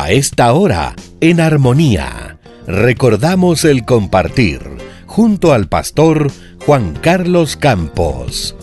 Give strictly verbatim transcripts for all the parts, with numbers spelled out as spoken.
A esta hora, en Armonía, recordamos el compartir junto al pastor Juan Carlos Campos.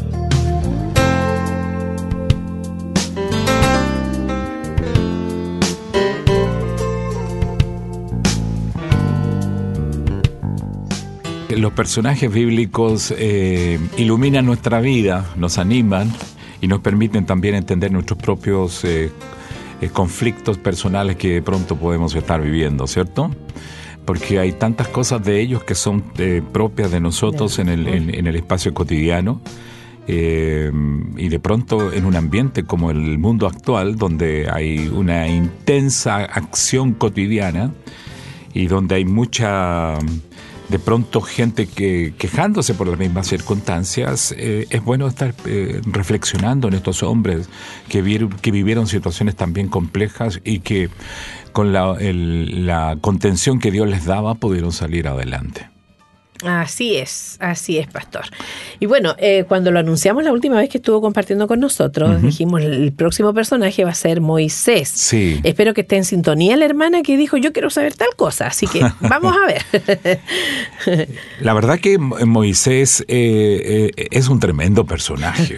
Los personajes bíblicos eh, iluminan nuestra vida, nos animan y nos permiten también entender nuestros propios eh, eh, conflictos personales que de pronto podemos estar viviendo, ¿cierto? Porque hay tantas cosas de ellos que son eh, propias de nosotros en el, en, en el espacio cotidiano eh, y de pronto en un ambiente como el mundo actual, donde hay una intensa acción cotidiana y donde hay mucha... de pronto gente que quejándose por las mismas circunstancias, eh, es bueno estar eh, reflexionando en estos hombres que, vi, que vivieron situaciones también complejas y que con la, el, la contención que Dios les daba pudieron salir adelante. Así es, así es, pastor. Y bueno, eh, cuando lo anunciamos la última vez que estuvo compartiendo con nosotros, uh-huh. dijimos el próximo personaje va a ser Moisés. Sí. Espero que esté en sintonía la hermana que dijo, yo quiero saber tal cosa, así que vamos a ver. La verdad que Moisés eh, eh, es un tremendo personaje,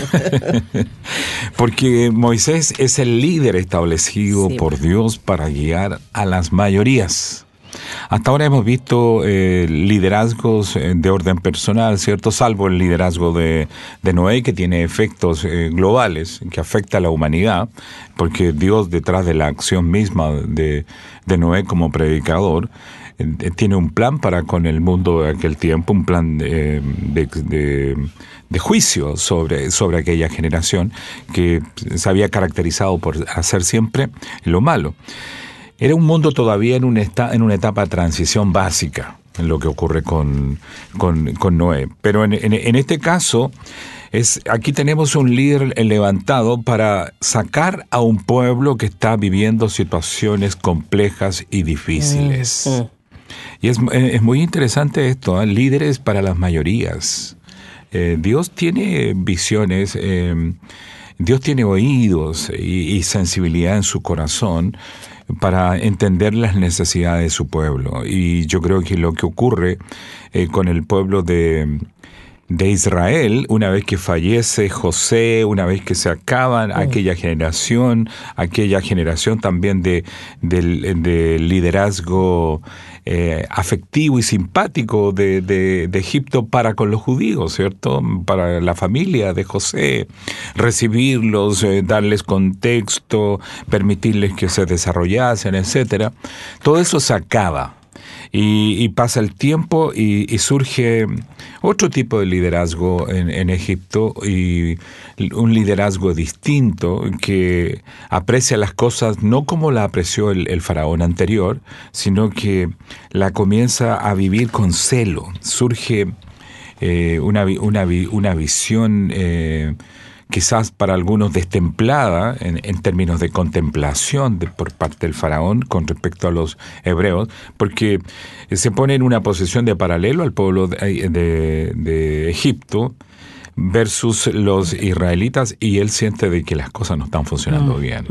porque Moisés es el líder establecido sí. por Dios para guiar a las mayorías. Hasta ahora hemos visto eh, liderazgos eh, de orden personal, ¿cierto? Salvo el liderazgo de, de Noé, que tiene efectos eh, globales, que afecta a la humanidad, porque Dios, detrás de la acción misma de, de Noé como predicador, eh, tiene un plan para con el mundo de aquel tiempo, un plan de, de, de, de juicio sobre, sobre aquella generación que se había caracterizado por hacer siempre lo malo. Era un mundo todavía en una, esta, en una etapa de transición básica, en lo que ocurre con, con, con Noé. Pero en, en, en este caso, es, aquí tenemos un líder levantado para sacar a un pueblo que está viviendo situaciones complejas y difíciles. Mm, mm. Y es, es muy interesante esto, ¿eh? Líderes para las mayorías. Eh, Dios tiene visiones, eh, Dios tiene oídos y, y sensibilidad en su corazón para entender las necesidades de su pueblo. Y yo creo que lo que ocurre eh, con el pueblo de, de Israel, una vez que fallece José, una vez que se acaba mm. aquella generación, aquella generación también de, de, de liderazgo eh, afectivo y simpático de, de, de Egipto para con los judíos, ¿cierto? Para la familia de José, recibirlos, eh, darles contexto, permitirles que se desarrollasen, etcétera. Todo eso se acaba. Y, y pasa el tiempo y, y surge otro tipo de liderazgo en, en Egipto, y un liderazgo distinto que aprecia las cosas no como la apreció el, el faraón anterior, sino que la comienza a vivir con celo. Surge eh, una, una, una visión eh, quizás para algunos destemplada en, en términos de contemplación de, por parte del faraón con respecto a los hebreos, porque se pone en una posición de paralelo al pueblo de, de, de Egipto versus los israelitas, y él siente de que las cosas no están funcionando bien.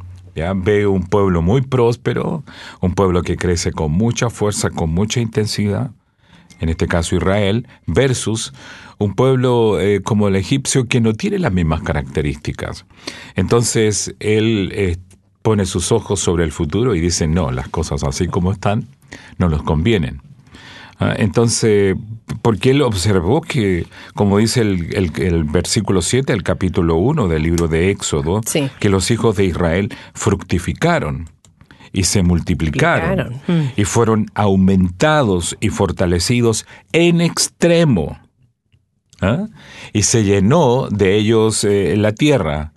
Ya ve un pueblo muy próspero, un pueblo que crece con mucha fuerza, con mucha intensidad, en este caso Israel, versus un pueblo eh, como el egipcio que no tiene las mismas características. Entonces él eh, pone sus ojos sobre el futuro y dice, no, las cosas así como están no nos convienen. Ah, entonces, porque él observó que, como dice el, el, el versículo siete, el capítulo uno del libro de Éxodo, sí. que los hijos de Israel fructificaron y se multiplicaron mm. y fueron aumentados y fortalecidos en extremo. ¿Ah? Y se llenó de ellos eh, la tierra.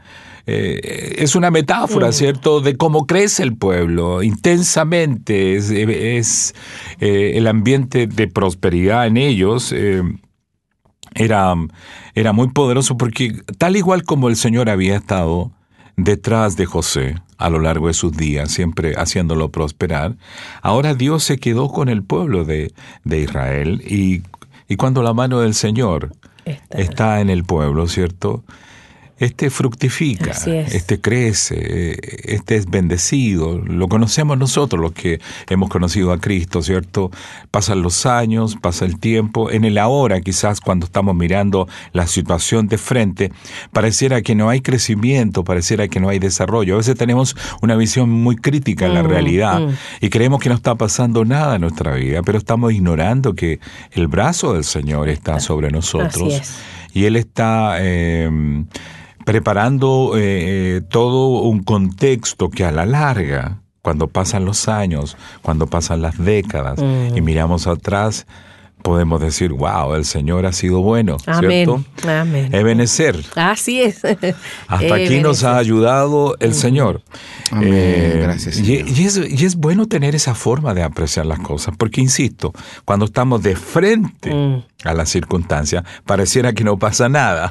Eh, es una metáfora, mm. ¿cierto?, de cómo crece el pueblo intensamente. Es, es eh, el ambiente de prosperidad en ellos eh, era, era muy poderoso, porque tal igual como el Señor había estado detrás de José a lo largo de sus días, siempre haciéndolo prosperar, ahora Dios se quedó con el pueblo de, de Israel, y, y cuando la mano del Señor está, está en el pueblo, ¿cierto?, este fructifica, es. este crece, este es bendecido. Lo conocemos nosotros, los que hemos conocido a Cristo, ¿cierto? Pasan los años, pasa el tiempo. En el ahora, quizás, cuando estamos mirando la situación de frente, pareciera que no hay crecimiento, pareciera que no hay desarrollo. A veces tenemos una visión muy crítica en la mm, realidad mm. y creemos que no está pasando nada en nuestra vida, pero estamos ignorando que el brazo del Señor está sobre nosotros. Así es. Y Él está Eh, preparando eh, todo un contexto que a la larga, cuando pasan los años, cuando pasan las décadas mm. y miramos atrás, podemos decir, wow, el Señor ha sido bueno, Amén. ¿cierto? Amén. Ebenecer. Así es. Hasta Ebenecer. aquí nos ha ayudado el mm. Señor. Amén. Eh, Gracias, y, Señor. y, es, y es bueno tener esa forma de apreciar las cosas, porque insisto, cuando estamos de frente mm. a las circunstancias, pareciera que no pasa nada.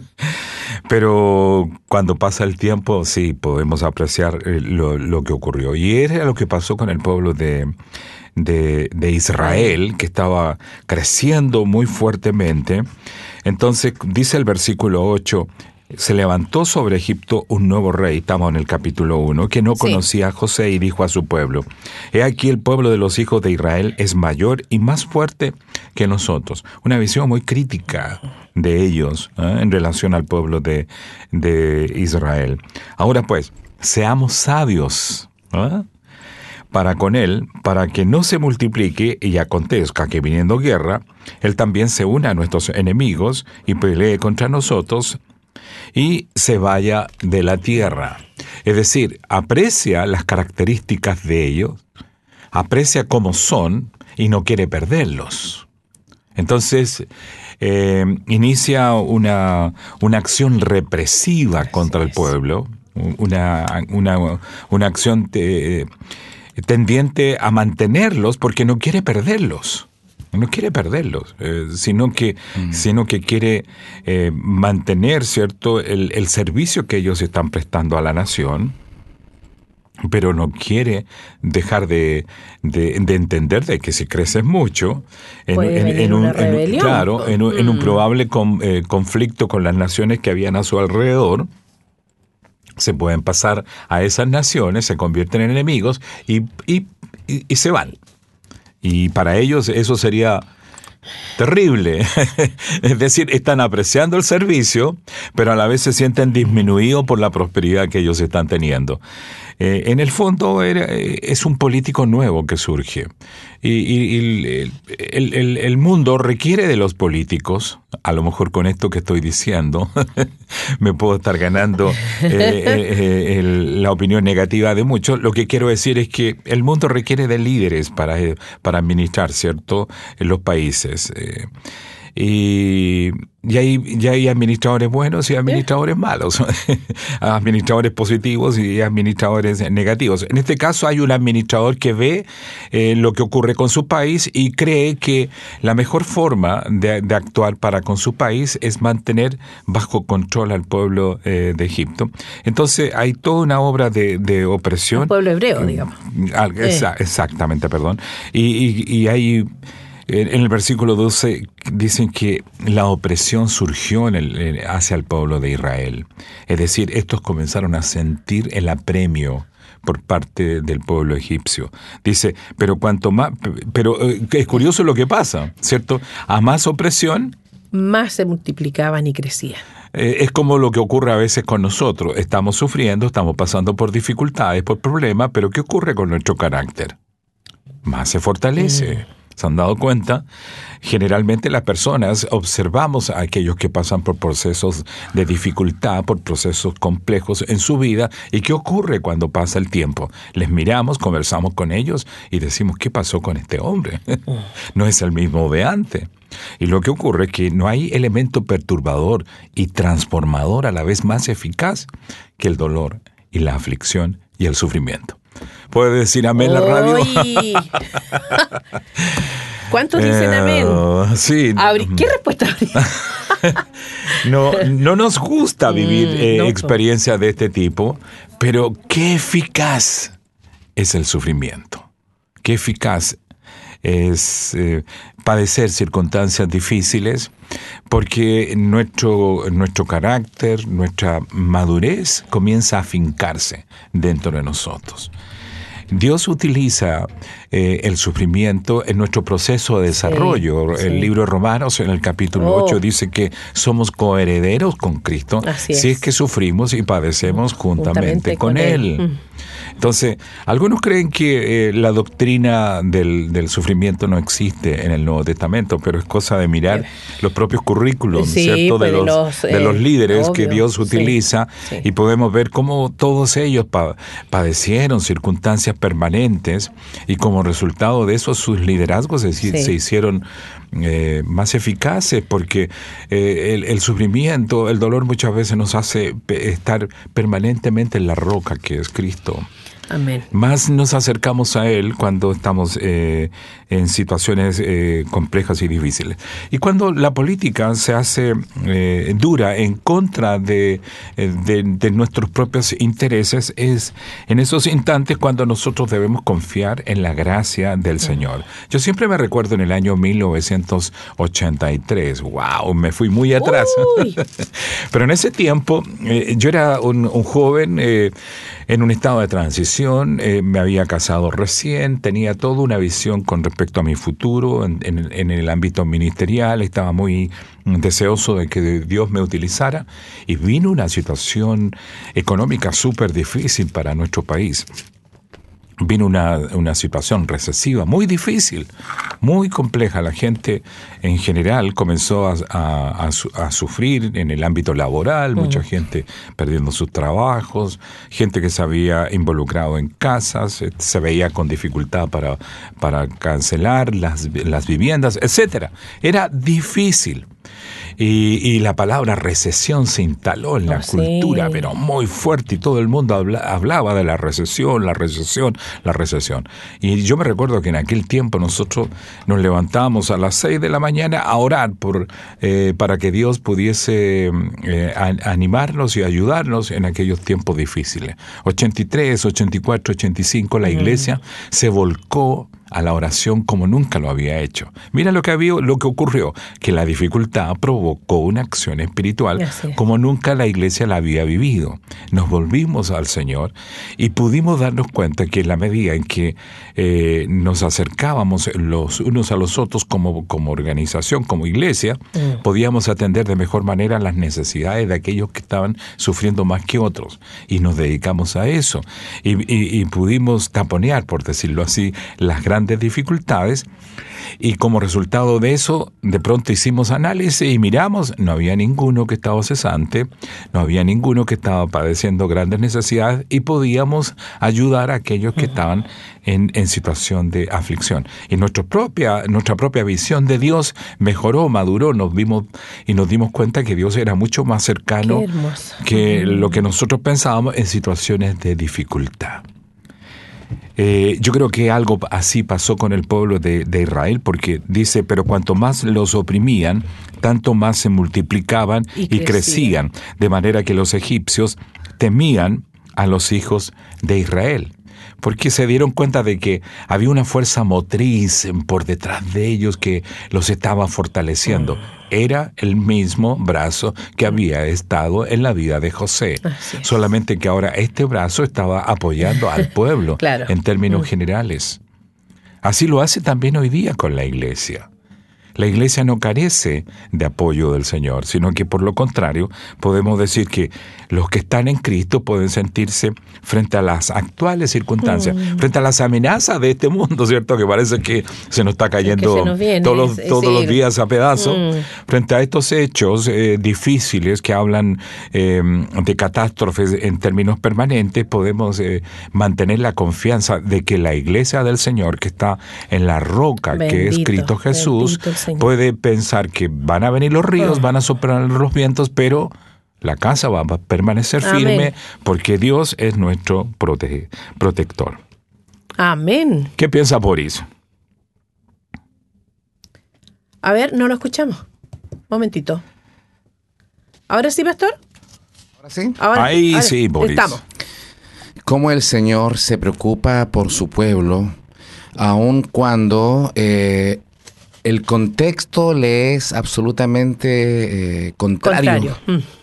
Pero cuando pasa el tiempo, sí, podemos apreciar lo, lo que ocurrió. Y era lo que pasó con el pueblo de, de, de Israel, que estaba creciendo muy fuertemente. Entonces, dice el versículo ocho, se levantó sobre Egipto un nuevo rey, estamos en el capítulo uno, que no conocía a José y dijo a su pueblo, he aquí el pueblo de los hijos de Israel es mayor y más fuerte que nosotros. Una visión muy crítica de ellos ¿eh? en relación al pueblo de, de Israel. Ahora pues, seamos sabios ¿eh? para con él, para que no se multiplique y acontezca que viniendo guerra, él también se una a nuestros enemigos y pelee contra nosotros y se vaya de la tierra. Es decir, aprecia las características de ellos, aprecia cómo son y no quiere perderlos. Entonces, eh, inicia una, una acción represiva contra el pueblo, una, una, una acción te, tendiente a mantenerlos porque no quiere perderlos. No quiere perderlos, eh, sino que mm. sino que quiere eh, mantener, ¿cierto?, el, el servicio que ellos están prestando a la nación, pero no quiere dejar de, de, de entender de que si creces mucho, en, en, en, un, en, claro, en, un, mm. en un probable con, eh, conflicto con las naciones que habían a su alrededor, se pueden pasar a esas naciones, se convierten en enemigos y, y, y, y se van. Y para ellos eso sería terrible. Es decir, están apreciando el servicio, pero a la vez se sienten disminuidos por la prosperidad que ellos están teniendo. Eh, en el fondo era, es un político nuevo que surge. Y, y, y el, el, el mundo requiere de los políticos. A lo mejor con esto que estoy diciendo me puedo estar ganando eh, eh, el, la opinión negativa de muchos. Lo que quiero decir es que el mundo requiere de líderes para, para administrar, ¿cierto?, en los países. Eh, y, y hay, ya hay administradores buenos y administradores malos, administradores positivos y administradores negativos. En este caso hay un administrador que ve eh, lo que ocurre con su país y cree que la mejor forma de, de actuar para con su país es mantener bajo control al pueblo eh, de Egipto. Entonces hay toda una obra de, de opresión. El pueblo hebreo, digamos. Exa- exactamente, perdón. Y, y, y hay... En el versículo doce dicen que la opresión surgió en el, hacia el pueblo de Israel. Es decir, estos comenzaron a sentir el apremio por parte del pueblo egipcio. Dice, pero cuanto más, pero eh, es curioso lo que pasa, ¿cierto? A más opresión, más se multiplicaban y crecían. Eh, es como lo que ocurre a veces con nosotros. Estamos sufriendo, estamos pasando por dificultades, por problemas, pero ¿qué ocurre con nuestro carácter? Más se fortalece. Mm. ¿Se han dado cuenta? Generalmente las personas observamos a aquellos que pasan por procesos de dificultad, por procesos complejos en su vida. ¿Y qué ocurre cuando pasa el tiempo? Les miramos, conversamos con ellos y decimos, ¿qué pasó con este hombre? No es el mismo de antes. Y lo que ocurre es que no hay elemento perturbador y transformador a la vez más eficaz que el dolor y la aflicción y el sufrimiento. ¿Puede decir amén en la radio? ¿Cuántos dicen amén? Eh, sí. Abri- ¿Qué respuesta abrí? no, no nos gusta vivir eh, no, experiencias de este tipo, pero qué eficaz es el sufrimiento. Qué eficaz es eh, padecer circunstancias difíciles, porque nuestro, nuestro carácter, nuestra madurez comienza a afincarse dentro de nosotros. Dios utiliza eh, el sufrimiento en nuestro proceso de desarrollo. Sí, el sí. libro de Romanos, en el capítulo oh. ocho, dice que somos coherederos con Cristo Así si es. es que sufrimos y padecemos juntamente, juntamente con, con Él. él. Mm. Entonces, algunos creen que eh, la doctrina del, del sufrimiento no existe en el Nuevo Testamento, pero es cosa de mirar los propios currículos, sí, ¿cierto? Pues de, los, de, los, eh, de los líderes obvio, que Dios utiliza, sí, sí. y podemos ver cómo todos ellos pa- padecieron circunstancias permanentes y como resultado de eso sus liderazgos se, sí. se hicieron eh, más eficaces, porque eh, el, el sufrimiento, el dolor muchas veces nos hace estar permanentemente en la roca que es Cristo. Amén. Más nos acercamos a Él cuando estamos eh, en situaciones eh, complejas y difíciles. Y cuando la política se hace eh, dura en contra de, de, de nuestros propios intereses, es en esos instantes cuando nosotros debemos confiar en la gracia del Señor. Yo siempre me recuerdo en el año mil novecientos ochenta y tres. ¡Wow! Me fui muy atrás. Pero en ese tiempo eh, yo era un, un joven eh, en un estado de transición, eh, me había casado recién, tenía toda una visión con respecto a mi futuro en, en, en el ámbito ministerial, estaba muy deseoso de que Dios me utilizara y vino una situación económica súper difícil para nuestro país. Vino una, una situación recesiva muy difícil, muy compleja. La gente en general comenzó a, a, a, a sufrir en el ámbito laboral, mucha uh-huh. gente perdiendo sus trabajos, gente que se había involucrado en casas, se veía con dificultad para, para cancelar las, las viviendas, etcétera. Era difícil. Y, y la palabra recesión se instaló en la oh, cultura, sí. pero muy fuerte, y todo el mundo habla, hablaba de la recesión, la recesión, la recesión. Y yo me recuerdo que en aquel tiempo nosotros nos levantábamos a las seis de la mañana a orar por eh, para que Dios pudiese eh, a, animarnos y ayudarnos en aquellos tiempos difíciles. ochenta y tres, ochenta y cuatro, ochenta y cinco, la iglesia mm. se volcó a la oración como nunca lo había hecho. Mira lo que había, lo que ocurrió, que la dificultad provocó una acción espiritual como nunca la iglesia la había vivido. Nos volvimos al Señor y pudimos darnos cuenta que en la medida en que eh, nos acercábamos los unos a los otros como, como organización, como iglesia, mm. podíamos atender de mejor manera las necesidades de aquellos que estaban sufriendo más que otros. Y nos dedicamos a eso. Y, y, y pudimos taponear, por decirlo así, las grandes dificultades, y como resultado de eso de pronto hicimos análisis y miramos, no había ninguno que estaba cesante, no había ninguno que estaba padeciendo grandes necesidades y podíamos ayudar a aquellos que estaban en, en situación de aflicción. Y nuestra propia, nuestra propia visión de Dios mejoró, maduró, nos vimos y nos dimos cuenta que Dios era mucho más cercano que lo que nosotros pensábamos en situaciones de dificultad. Eh, yo creo que algo así pasó con el pueblo de, de Israel, porque dice, pero cuanto más los oprimían, tanto más se multiplicaban y, y crecían, de manera que los egipcios temían a los hijos de Israel, porque se dieron cuenta de que había una fuerza motriz por detrás de ellos que los estaba fortaleciendo. Era el mismo brazo que había estado en la vida de José, solamente que ahora este brazo estaba apoyando al pueblo claro. en términos mm. generales. Así lo hace también hoy día con la iglesia. La iglesia no carece de apoyo del Señor, sino que por lo contrario podemos decir que los que están en Cristo pueden sentirse frente a las actuales circunstancias, mm. frente a las amenazas de este mundo, ¿cierto? Que parece que se nos está cayendo nos viene, todos, los, todos sí. los días a pedazos. Mm. Frente a estos hechos eh, difíciles que hablan eh, de catástrofes en términos permanentes, podemos eh, mantener la confianza de que la iglesia del Señor, que está en la roca, bendito, que es Cristo Jesús, puede pensar que van a venir los ríos, oh. van a soplar los vientos, pero la casa va a permanecer firme. Amén. Porque Dios es nuestro prote- protector. Amén. ¿Qué piensa Boris? A ver, no lo escuchamos. Momentito. ¿Ahora sí, pastor? ¿Ahora sí? Ahora, Ahí ahora, sí, Boris. Estamos. Cómo el Señor se preocupa por su pueblo, aun cuando eh, el contexto le es absolutamente eh, contrario. contrario. Mm.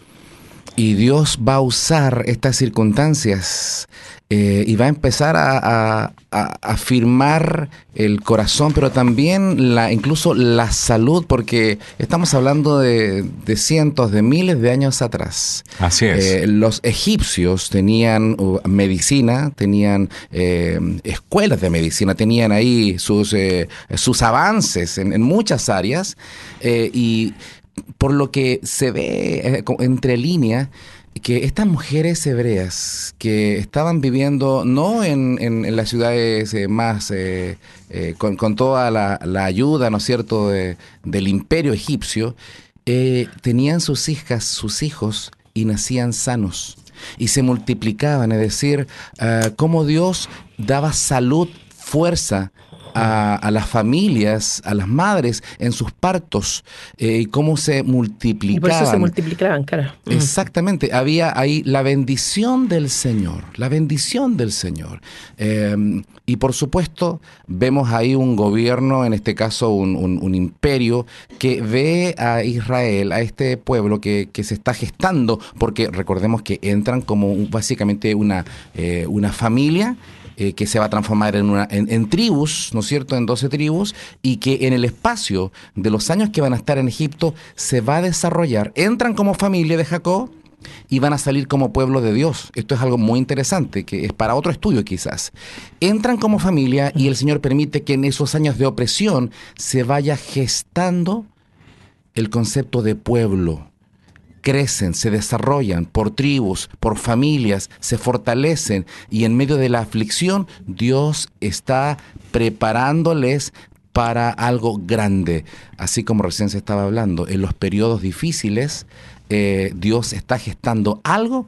Y Dios va a usar estas circunstancias eh, y va a empezar a, a, a afirmar el corazón, pero también la, incluso la salud, porque estamos hablando de, de cientos, de miles de años atrás. Así es. Eh, los egipcios tenían uh, medicina, tenían eh, escuelas de medicina, tenían ahí sus, eh, sus avances en, en muchas áreas eh, y... por lo que se ve eh, entre líneas que estas mujeres hebreas que estaban viviendo no en, en, en las ciudades eh, más eh, eh, con, con toda la, la ayuda, ¿no es cierto?, de, del imperio egipcio, eh, tenían sus hijas, sus hijos y nacían sanos y se multiplicaban, es decir, uh, cómo Dios daba salud, fuerza A, a las familias, a las madres en sus partos eh, y cómo se multiplicaban. Y por eso se multiplicaban, claro. Exactamente, había ahí la bendición del Señor, la bendición del Señor. Eh, y por supuesto vemos ahí un gobierno, en este caso un, un, un imperio, que ve a Israel, a este pueblo que, que se está gestando, porque recordemos que entran como básicamente una, eh, una familia, Eh, que se va a transformar en, una, en, en tribus, ¿no es cierto?, en doce tribus, y que en el espacio de los años que van a estar en Egipto se va a desarrollar. Entran como familia de Jacob y van a salir como pueblo de Dios. Esto es algo muy interesante, que es para otro estudio quizás. Entran como familia y el Señor permite que en esos años de opresión se vaya gestando el concepto de pueblo. Crecen, se desarrollan por tribus, por familias, se fortalecen y en medio de la aflicción Dios está preparándoles para algo grande. Así como recién se estaba hablando, en los periodos difíciles eh, Dios está gestando algo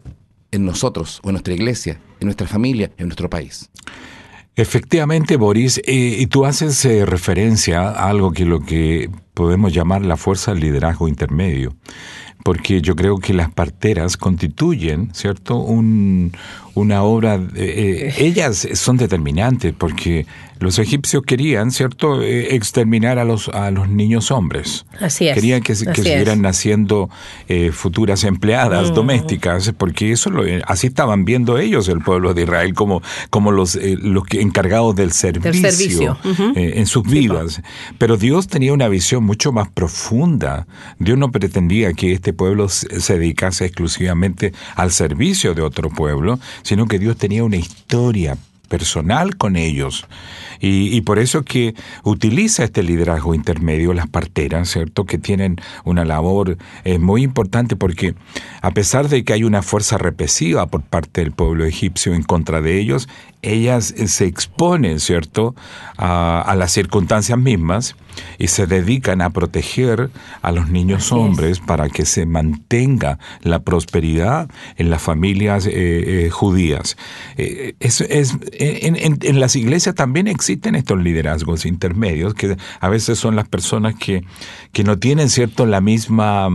en nosotros, o en nuestra iglesia, en nuestra familia, en nuestro país. Efectivamente, Boris, eh, y tú haces eh, referencia a algo que lo que podemos llamar la fuerza del liderazgo intermedio, porque yo creo que las parteras constituyen, ¿cierto?, un, una obra, eh, ellas son determinantes, porque los egipcios querían, ¿cierto?, eh, exterminar a los a los niños hombres. Así es. Querían que, que siguieran naciendo eh, futuras empleadas mm. domésticas, porque eso lo, así estaban viendo ellos, el pueblo de Israel, como, como los, eh, los que encargados del servicio, del servicio. Uh-huh. eh, en sus vidas. Sí, pero Dios tenía una visión mucho más profunda. Dios no pretendía que este pueblo se dedicase exclusivamente al servicio de otro pueblo, sino que Dios tenía una historia personal con ellos. Y, y por eso que utiliza este liderazgo intermedio, las parteras, ¿cierto?, que tienen una labor eh, muy importante, porque a pesar de que hay una fuerza represiva por parte del pueblo egipcio en contra de ellos, ellas se exponen, ¿cierto?, a, a las circunstancias mismas y se dedican a proteger a los niños hombres para que se mantenga la prosperidad en las familias eh, eh, judías. Eh, es, es, en, en, en las iglesias también existen estos liderazgos intermedios, que a veces son las personas que, que no tienen, ¿cierto?, la misma...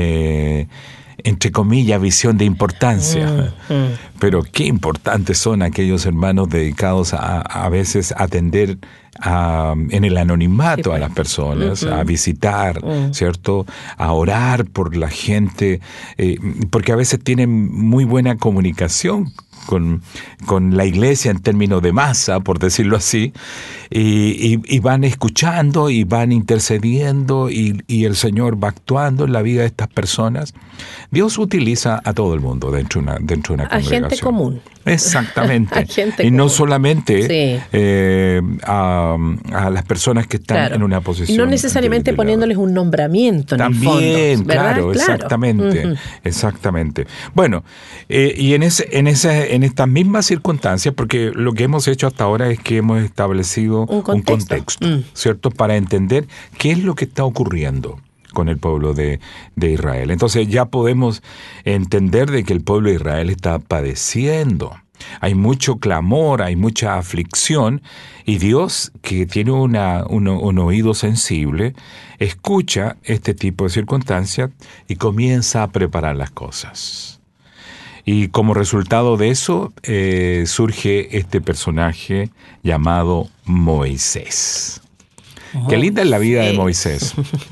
Eh, entre comillas, visión de importancia. Mm, mm. Pero qué importantes son aquellos hermanos dedicados a, a veces a atender a, en el anonimato, sí, pues, a las personas, uh-huh. a visitar, uh-huh. ¿cierto?, a orar por la gente, eh, porque a veces tienen muy buena comunicación con, con la iglesia en términos de masa, por decirlo así, y, y, y van escuchando y van intercediendo y, y el Señor va actuando en la vida de estas personas. Dios utiliza a todo el mundo dentro de una, dentro de una congregación. A gente común. Exactamente. A gente y común. No solamente sí. eh, a, a las personas que están claro. en una posición. Y no necesariamente de, de poniéndoles un nombramiento en También, el fondo. claro, claro, exactamente. Uh-huh. Exactamente. Bueno, eh, y en, ese, en, ese, en estas mismas circunstancias, porque lo que hemos hecho hasta ahora es que hemos establecido un contexto, un contexto mm. ¿cierto?, para entender qué es lo que está ocurriendo con el pueblo de, de Israel. Entonces ya podemos entender de que el pueblo de Israel está padeciendo. Hay mucho clamor, hay mucha aflicción, y Dios, que tiene una, un, un oído sensible, escucha este tipo de circunstancias y comienza a preparar las cosas. Y como resultado de eso eh, surge este personaje llamado Moisés. Oh, Qué linda es la vida sí. de Moisés.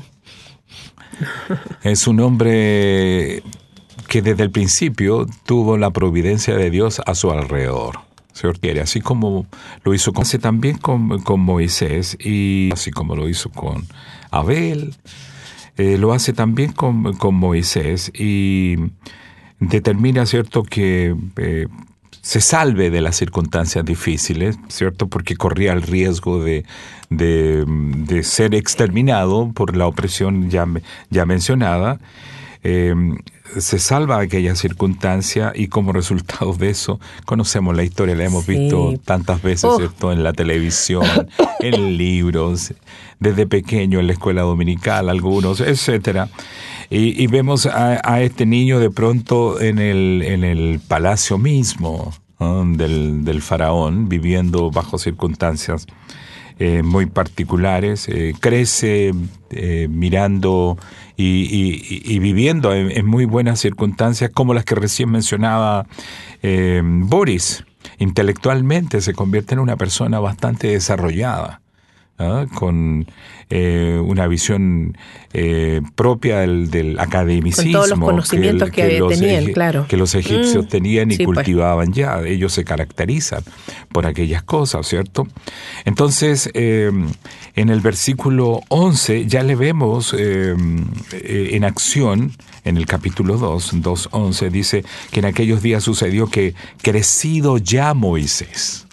Es un hombre que desde el principio tuvo la providencia de Dios a su alrededor. Así como lo hizo con, hace también con, con Moisés, y así como lo hizo con Abel, eh, lo hace también con, con Moisés, y determina, ¿cierto?, que eh, se salve de las circunstancias difíciles, ¿cierto?, porque corría el riesgo de, de, de ser exterminado por la opresión ya, ya mencionada. Eh, se salva aquella circunstancia, y como resultado de eso conocemos la historia, la hemos sí. visto tantas veces, oh. ¿cierto?, en la televisión, en libros, desde pequeño en la escuela dominical, algunos, etcétera. Y, y vemos a, a este niño de pronto en el, en el palacio mismo, ¿no?, del, del faraón, viviendo bajo circunstancias eh, muy particulares. Eh, crece eh, mirando y, y, y viviendo en, en muy buenas circunstancias, como las que recién mencionaba eh, Boris. Intelectualmente se convierte en una persona bastante desarrollada, ¿ah?, con eh, una visión eh, propia del, del academicismo. Con todos los conocimientos que, el, que, que los, tenían, claro. Que los egipcios mm, tenían y sí, cultivaban pues. ya. Ellos se caracterizan por aquellas cosas, ¿cierto? Entonces, eh, en el versículo once ya le vemos eh, en acción, en el capítulo dos, dos once, dice que en aquellos días sucedió que, crecido ya Moisés,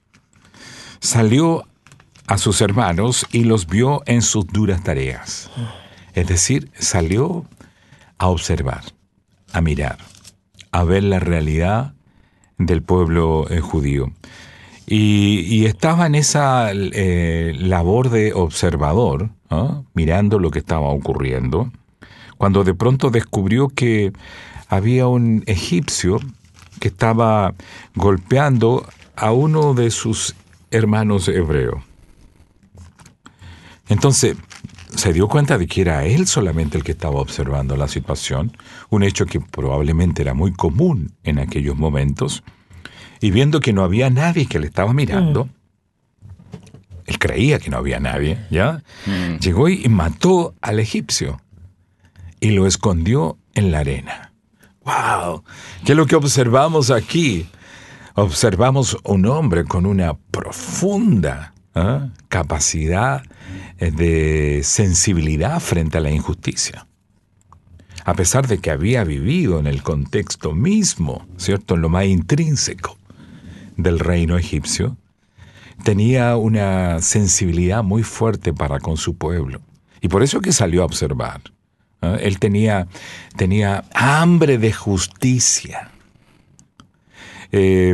salió a sus hermanos y los vio en sus duras tareas. Es decir, salió a observar, a mirar, a ver la realidad del pueblo eh, judío. Y, y estaba en esa eh, labor de observador, ¿no?, mirando lo que estaba ocurriendo, cuando de pronto descubrió que había un egipcio que estaba golpeando a uno de sus hermanos hebreos. Entonces, se dio cuenta de que era él solamente el que estaba observando la situación, un hecho que probablemente era muy común en aquellos momentos, y viendo que no había nadie que le estaba mirando, mm. él creía que no había nadie, ¿ya? Mm. Llegó y mató al egipcio y lo escondió en la arena. ¡Wow! ¿Qué es lo que observamos aquí? Observamos un hombre con una profunda ¿eh? capacidad de sensibilidad frente a la injusticia. A pesar de que había vivido en el contexto mismo, ¿cierto?, en lo más intrínseco del reino egipcio, tenía una sensibilidad muy fuerte para con su pueblo. Y por eso que salió a observar. ¿eh? Él tenía, tenía hambre de justicia. Eh,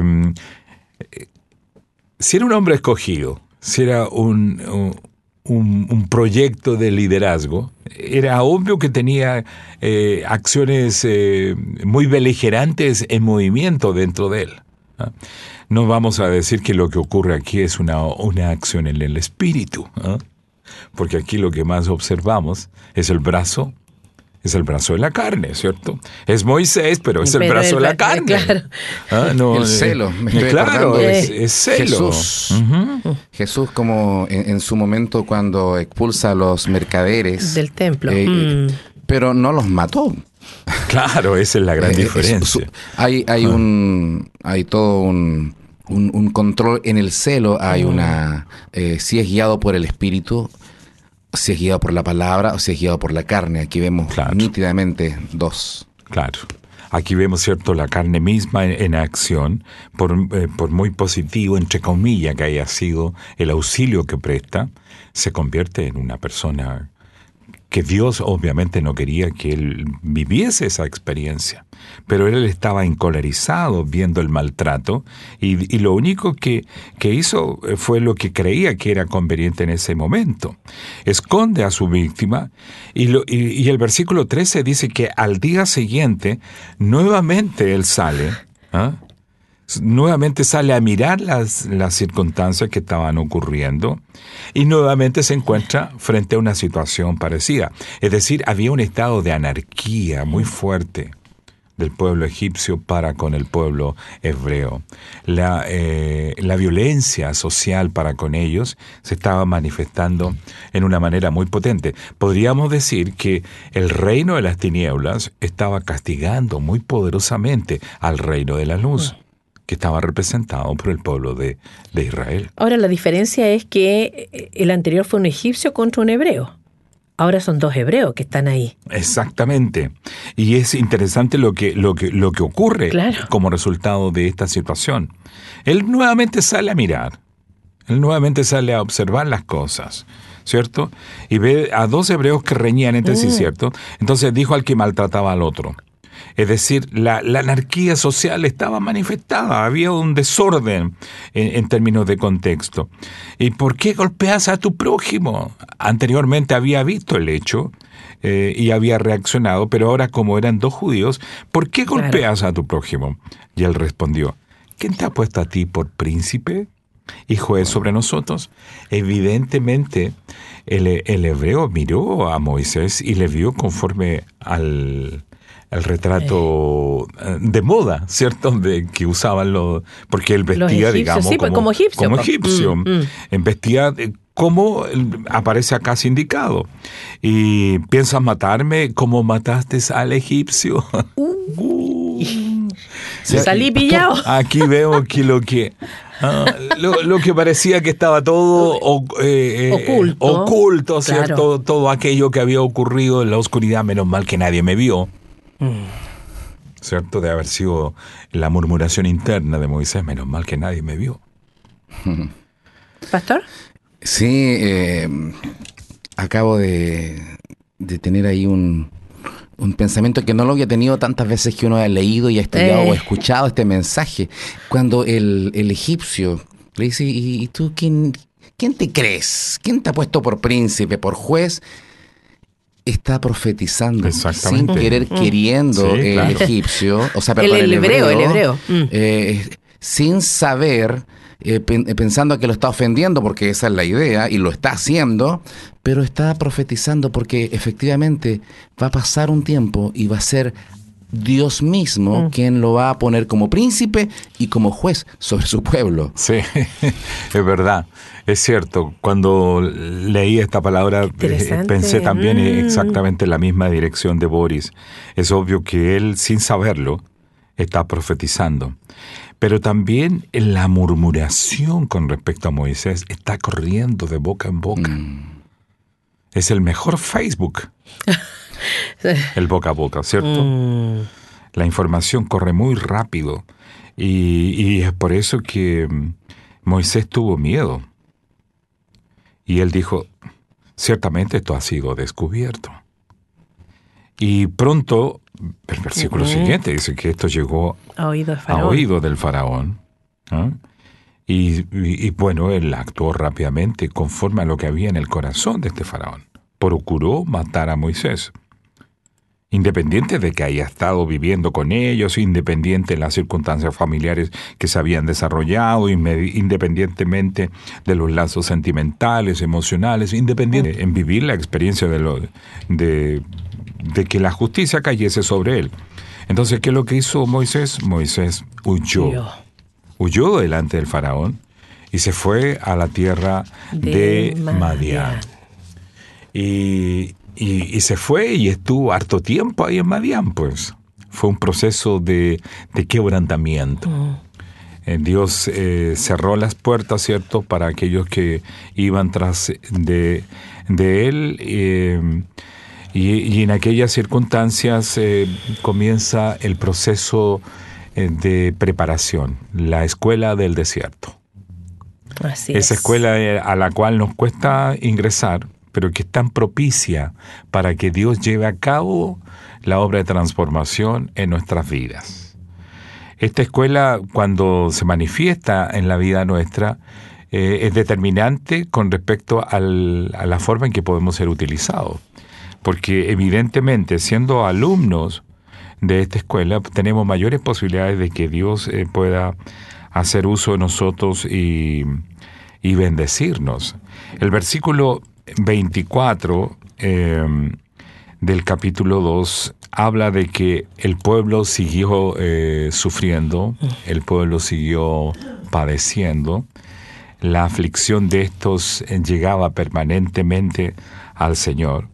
si era un hombre escogido, si era un, un, un, un proyecto de liderazgo, era obvio que tenía eh, acciones eh, muy beligerantes en movimiento dentro de él. ¿eh? No vamos a decir que lo que ocurre aquí es una, una acción en el espíritu, ¿eh? porque aquí lo que más observamos es el brazo, es el brazo de la carne, ¿cierto? Es Moisés, pero es pero el brazo el, de la carne. Claro. ¿Ah? No, el celo. Me estoy claro, es, es celo. Jesús, uh-huh. Jesús como en, en su momento cuando expulsa a los mercaderes del templo, eh, mm. pero no los mató. Claro, esa es la gran eh, diferencia. Su, hay hay uh-huh. un hay todo un, un un control en el celo. Hay uh-huh. una eh, si es guiado por el espíritu, si es guiado por la palabra o si es guiado por la carne. Aquí vemos claro. nítidamente dos. Claro. Aquí vemos, ¿cierto?, la carne misma en, en acción, por, eh, por muy positivo, entre comillas, que haya sido el auxilio que presta, se convierte en una persona que Dios obviamente no quería que él viviese esa experiencia. Pero él estaba encolerizado viendo el maltrato y, y lo único que, que hizo fue lo que creía que era conveniente en ese momento. Esconde a su víctima y, lo, y, y el versículo trece dice que al día siguiente nuevamente él sale, ¿eh? nuevamente sale a mirar las, las circunstancias que estaban ocurriendo y nuevamente se encuentra frente a una situación parecida. Es decir, había un estado de anarquía muy fuerte. del pueblo egipcio para con el pueblo hebreo. La, eh, la violencia social para con ellos se estaba manifestando en una manera muy potente. Podríamos decir que el reino de las tinieblas estaba castigando muy poderosamente al reino de la luz, que estaba representado por el pueblo de, de Israel. Ahora, la diferencia es que el anterior fue un egipcio contra un hebreo. Ahora son dos hebreos que están ahí. Exactamente. Y es interesante lo que, lo que, lo que ocurre claro. como resultado de esta situación. Él nuevamente sale a mirar. Él nuevamente sale a observar las cosas, ¿cierto? Y ve a dos hebreos que reñían entre mm. sí, ¿cierto? Entonces dijo al que maltrataba al otro. Es decir, la, la anarquía social estaba manifestada, había un desorden en, en términos de contexto. ¿Y por qué golpeas a tu prójimo? Anteriormente había visto el hecho eh, y había reaccionado, pero ahora como eran dos judíos, ¿por qué golpeas claro. a tu prójimo? Y él respondió, ¿quién te ha puesto a ti por príncipe y juez sobre nosotros? Evidentemente, el, el hebreo miró a Moisés y le vio conforme al... el retrato eh. de moda, ¿cierto? De que usaban los... Porque él vestía, digamos, sí, como, como egipcio. Como egipcio. Mm, mm. En vestía como aparece acá indicado. Y piensas matarme como mataste al egipcio. Uh. uh. Salí pillado. Aquí veo que lo que... Ah, lo, lo que parecía que estaba todo o, eh, oculto, oculto, ¿cierto? Claro. Todo aquello que había ocurrido en la oscuridad, menos mal que nadie me vio. ¿Cierto? De haber sido la murmuración interna de Moisés, menos mal que nadie me vio. ¿Pastor? Sí, eh, acabo de, de tener ahí un, un pensamiento que no lo había tenido tantas veces que uno ha leído y ha estudiado eh. o escuchado este mensaje. Cuando el, el egipcio le dice, ¿y, y tú quién, quién te crees? ¿Quién te ha puesto por príncipe, por juez? Está profetizando sin querer mm. queriendo sí, el claro. egipcio, o sea, perdón, el, el, el hebreo, hebreo, el hebreo. Mm. Eh, sin saber, eh, pensando que lo está ofendiendo porque esa es la idea y lo está haciendo, pero está profetizando porque efectivamente va a pasar un tiempo y va a ser Dios mismo mm. quien lo va a poner como príncipe y como juez sobre su pueblo. Sí, es verdad. Es cierto, cuando leí esta palabra eh, pensé también mm. exactamente en la misma dirección de Boris. Es obvio que él, sin saberlo, está profetizando. Pero también en la murmuración con respecto a Moisés está corriendo de boca en boca. Mm. Es el mejor Facebook. El boca a boca, ¿cierto? Mm. La información corre muy rápido. Y, y es por eso que Moisés tuvo miedo. Y él dijo, ciertamente esto ha sido descubierto. Y pronto, el versículo uh-huh. siguiente dice que esto llegó a oído, del faraón. A oído del faraón. ¿eh? Y, y, y bueno, él actuó rápidamente conforme a lo que había en el corazón de este faraón. Procuró matar a Moisés. Independiente de que haya estado viviendo con ellos, independiente de las circunstancias familiares que se habían desarrollado, independientemente de los lazos sentimentales, emocionales, independiente en vivir la experiencia de, lo, de, de que la justicia cayese sobre él. Entonces, ¿qué es lo que hizo Moisés? Moisés huyó. Huyó delante del faraón y se fue a la tierra de, de Madián. Y... Y, y se fue y estuvo harto tiempo ahí en Madián, pues. Fue un proceso de, de quebrantamiento. Mm. Eh, Dios eh, cerró las puertas, ¿cierto?, para aquellos que iban tras de, de Él. Eh, y, y en aquellas circunstancias eh, comienza el proceso eh, de preparación, la escuela del desierto. Así Esa es. escuela a la cual nos cuesta ingresar, pero que es tan propicia para que Dios lleve a cabo la obra de transformación en nuestras vidas. Esta escuela, cuando se manifiesta en la vida nuestra, eh, es determinante con respecto al, a la forma en que podemos ser utilizados. Porque evidentemente, siendo alumnos de esta escuela, tenemos mayores posibilidades de que Dios eh, pueda hacer uso de nosotros y, y bendecirnos. El versículo veinticuatro eh, del capítulo dos habla de que el pueblo siguió eh, sufriendo, el pueblo siguió padeciendo, la aflicción de estos llegaba permanentemente al Señor.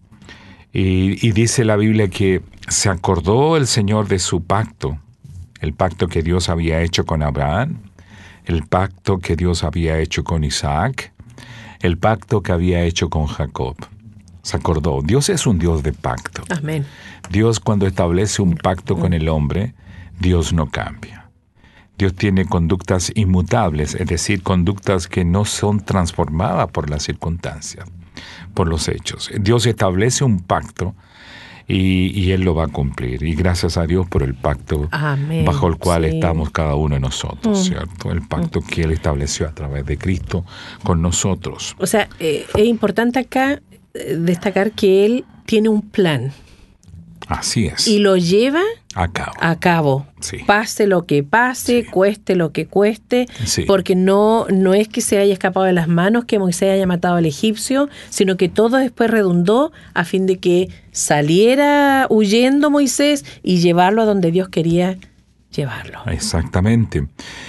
Y, y dice la Biblia que se acordó el Señor de su pacto, el pacto que Dios había hecho con Abraham, el pacto que Dios había hecho con Isaac, el pacto que había hecho con Jacob. Se acordó. Dios es un Dios de pacto. Amén. Dios, cuando establece un pacto con el hombre, Dios no cambia. Dios tiene conductas inmutables, es decir, conductas que no son transformadas por las circunstancias, por los hechos. Dios establece un pacto y, y Él lo va a cumplir. Y gracias a Dios por el pacto Amén. Bajo el cual Sí. estamos cada uno de nosotros, Mm. ¿cierto? El pacto que Él estableció a través de Cristo con nosotros. O sea, eh, es importante acá eh, destacar que Él tiene un plan Así es. y lo lleva a cabo. a cabo. Sí. Pase lo que pase, Sí. cueste lo que cueste, Sí. porque no, no es que se haya escapado de las manos, que Moisés haya matado al egipcio, sino que todo después redundó a fin de que saliera huyendo Moisés y llevarlo a donde Dios quería llevarlo. Exactamente.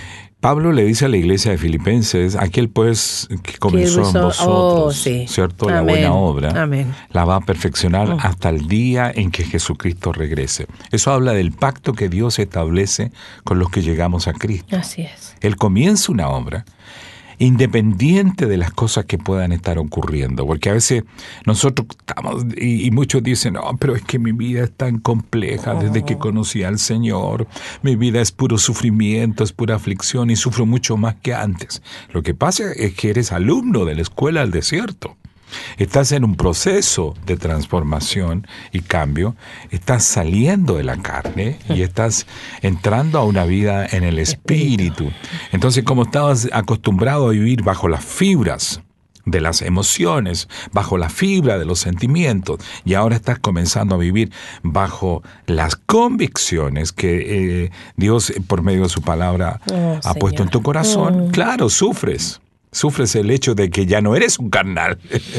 Pablo le dice a la iglesia de Filipenses, aquel pues que comenzó en hizo- vosotros, oh, sí. ¿cierto? La Amén. buena obra, Amén. la va a perfeccionar Mm. hasta el día en que Jesucristo regrese. Eso habla del pacto que Dios establece con los que llegamos a Cristo. Así es. Él comienza una obra independiente de las cosas que puedan estar ocurriendo, porque a veces nosotros estamos, y, y muchos dicen, no, pero es que mi vida es tan compleja desde que conocí al Señor, mi vida es puro sufrimiento, es pura aflicción y sufro mucho más que antes. Lo que pasa es que eres alumno de la escuela del desierto. Estás en un proceso de transformación y cambio, estás saliendo de la carne y estás entrando a una vida en el espíritu. Entonces, como estabas acostumbrado a vivir bajo las fibras de las emociones, bajo la fibra de los sentimientos, y ahora estás comenzando a vivir bajo las convicciones que eh, Dios, por medio de su palabra, Oh, ha puesto en Señor. tu corazón, Mm. claro, sufres. Sufres el hecho de que ya no eres un carnal,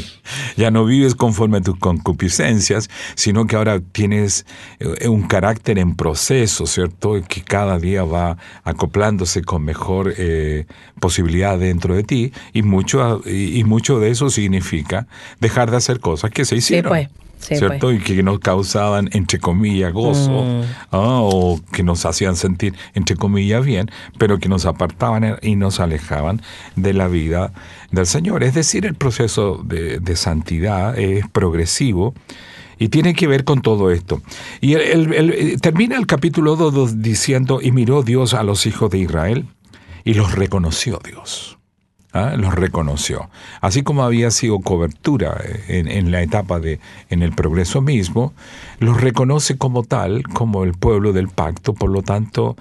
ya no vives conforme a tus concupiscencias, sino que ahora tienes eh, un carácter en proceso, ¿cierto? Que cada día va acoplándose con mejor eh, posibilidad dentro de ti, y mucho, y, y mucho de eso significa dejar de hacer cosas que se hicieron. pues. Sí, ¿cierto? pues. Y que nos causaban, entre comillas, gozo, Mm. ¿ah? O que nos hacían sentir, entre comillas, bien, pero que nos apartaban y nos alejaban de la vida del Señor. Es decir, el proceso de, de santidad es progresivo y tiene que ver con todo esto. Y el, el, el, termina el capítulo dos diciendo, y miró Dios a los hijos de Israel y los reconoció Dios. ¿Ah? Los reconoció. Así como había sido cobertura en, en la etapa de, en el progreso mismo, los reconoce como tal, como el pueblo del pacto. Por lo tanto,